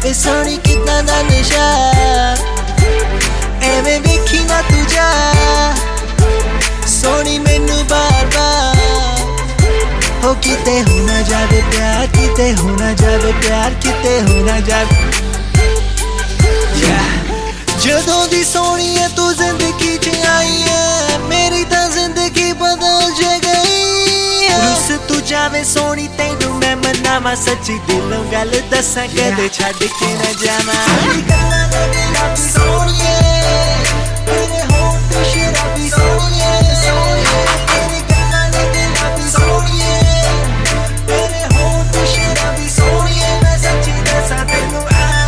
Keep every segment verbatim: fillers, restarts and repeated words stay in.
वे सोनी कितना दा नशा एवें वेखी ना तू जा सोनी मैनू बार बार हो किते हो ना जावे प्यार किते हो ना जावे प्यार किते हो ना जावे जदों दी सोनी है तू जिंदगी च आई है मेरी तां जिंदगी बदल ज गई रुस तू जावे सोनी तैनू मैं मनावा सच्ची दिलों गल दसां कदे छड्ड के ना जावां गल्लां दे दिल सोनिए तेरे होठ शराबी सोनिए सोनिए तेरी गल्लां दे दिल सोनिए तेरे होठ शराबी सोनिए मैं सच्ची दसां तैनू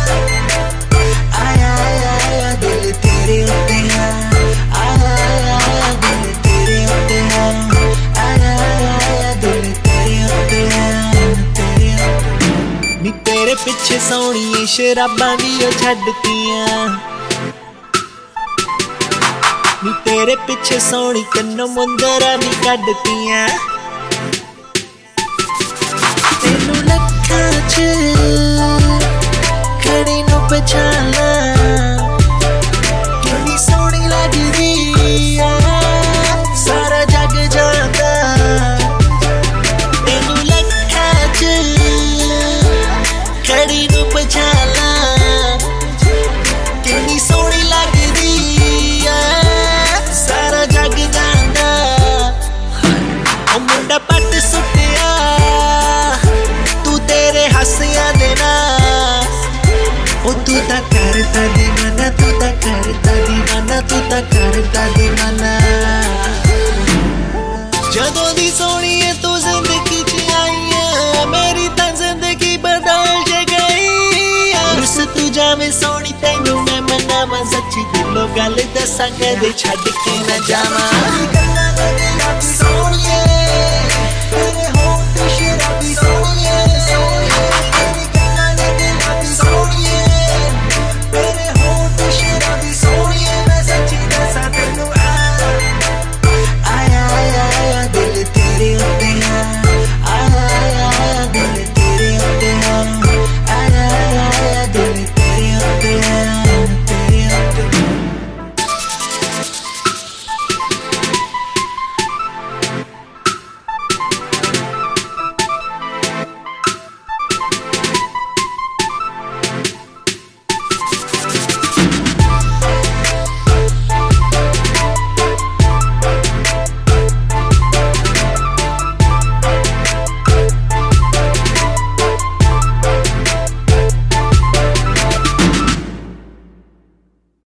आया आया दिल तेरे उत्ते है आया आया दिल तेरे उत्ते है आया आया दिल तेरे उत्ते है तेरे नी तेरे पिछे सोनिए शराबां भी ओ छड्डतियां नी तेरे पिछे सोनी कन्नों मुंदरा भी कड्डतियां तेनू लखां च खड़ी नू पछाणा कितनी सोहनी लगदी सारा जग जानदा तेनू लखां च खड़ी नू पछाणा कितनी सोहनी लगदी सारा जग जानदा ओ मुंडा पट सुटिया तू तेरे हसिया दे नाल ओ तू ता करता दीवाना तू ता करता दीवाना तू ता करता दीवाना जदों दी सोनी है तू जिंदगी च आई है मेरी तां जिंदगी बदल ज गई रुस तू जावे सोनी तैनू मैं मनावा सच्ची दिलों गल दसां कदे छड्ड के ना जावां